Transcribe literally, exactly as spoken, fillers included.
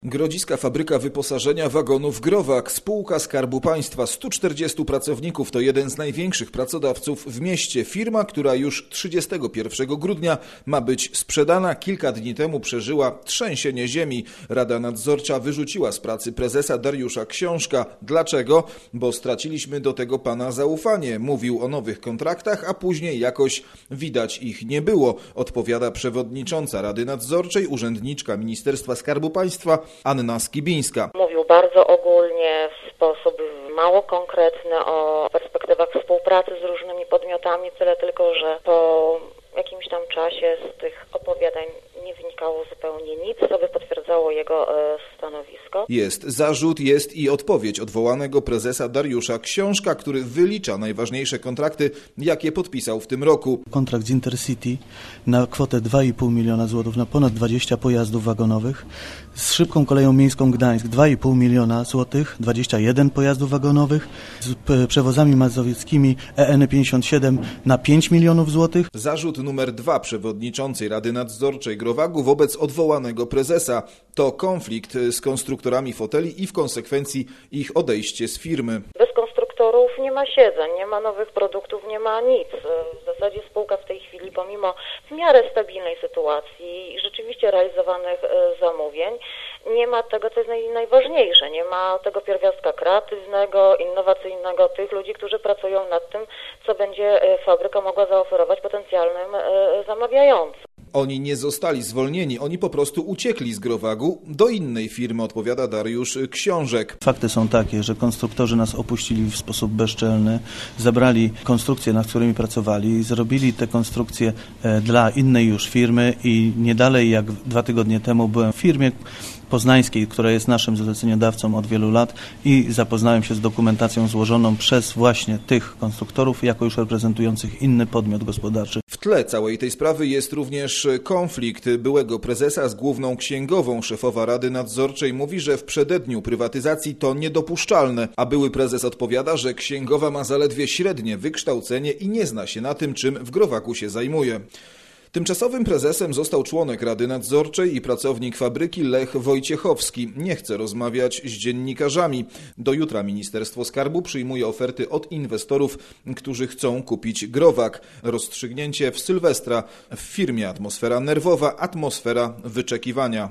Grodziska Fabryka Wyposażenia Wagonów Growag, spółka Skarbu Państwa, stu czterdziestu pracowników, to jeden z największych pracodawców w mieście. Firma, która już trzydziestego pierwszego grudnia ma być sprzedana, kilka dni temu przeżyła trzęsienie ziemi. Rada Nadzorcza wyrzuciła z pracy prezesa Dariusza Książka. Dlaczego? Bo straciliśmy do tego pana zaufanie. Mówił o nowych kontraktach, a później jakoś widać ich nie było, odpowiada przewodnicząca Rady Nadzorczej, urzędniczka Ministerstwa Skarbu Państwa Anna Skibińska. Mówił bardzo ogólnie, w sposób mało konkretny o perspektywach współpracy z różnymi podmiotami, tyle tylko, że po jakimś tam czasie z tych opowiadań nie wynikało zupełnie nic, co by potwierdzało jego e, stanowisko. Jest zarzut, jest i odpowiedź odwołanego prezesa Dariusza Książka, który wylicza najważniejsze kontrakty, jakie podpisał w tym roku. Kontrakt z Intercity na kwotę dwa i pół miliona złotych na ponad dwadzieścia pojazdów wagonowych, z Szybką Koleją Miejską Gdańsk dwa i pół miliona złotych, dwadzieścia jeden pojazdów wagonowych, z przewozami mazowieckimi E N pięćdziesiąt siedem na pięć milionów złotych. Zarzut numer dwa przewodniczącej Rady Nadzorczej Growagu wobec odwołanego prezesa to konflikt z konstruktorami foteli i w konsekwencji ich odejście z firmy. Bez konstruktorów nie ma siedzeń, nie ma nowych produktów, nie ma nic. W zasadzie spółka w tej chwili, pomimo w miarę stabilnej sytuacji i rzeczywiście realizowanych zamówień, nie ma tego, co jest naj, najważniejsze. Nie ma tego pierwiastka kreatywnego, innowacyjnego, tych ludzi, którzy pracują nad tym, co będzie fabryka mogła zaoferować potencjalnym zamawiającym. Oni nie zostali zwolnieni, oni po prostu uciekli z Growagu do innej firmy, odpowiada Dariusz Książek. Fakty są takie, że konstruktorzy nas opuścili w sposób bezczelny, zabrali konstrukcje, nad którymi pracowali, zrobili te konstrukcje dla innej już firmy i nie dalej jak dwa tygodnie temu byłem w firmie poznańskiej, która jest naszym zleceniodawcą od wielu lat i zapoznałem się z dokumentacją złożoną przez właśnie tych konstruktorów, jako już reprezentujących inny podmiot gospodarczy. W tle całej tej sprawy jest również konflikt byłego prezesa z główną księgową. Szefowa Rady Nadzorczej mówi, że w przededniu prywatyzacji to niedopuszczalne, a były prezes odpowiada, że księgowa ma zaledwie średnie wykształcenie i nie zna się na tym, czym w Growagu się zajmuje. Tymczasowym prezesem został członek Rady Nadzorczej i pracownik fabryki Lech Wojciechowski. Nie chce rozmawiać z dziennikarzami. Do jutra Ministerstwo Skarbu przyjmuje oferty od inwestorów, którzy chcą kupić Growag. Rozstrzygnięcie w Sylwestra. W firmie atmosfera nerwowa, atmosfera wyczekiwania.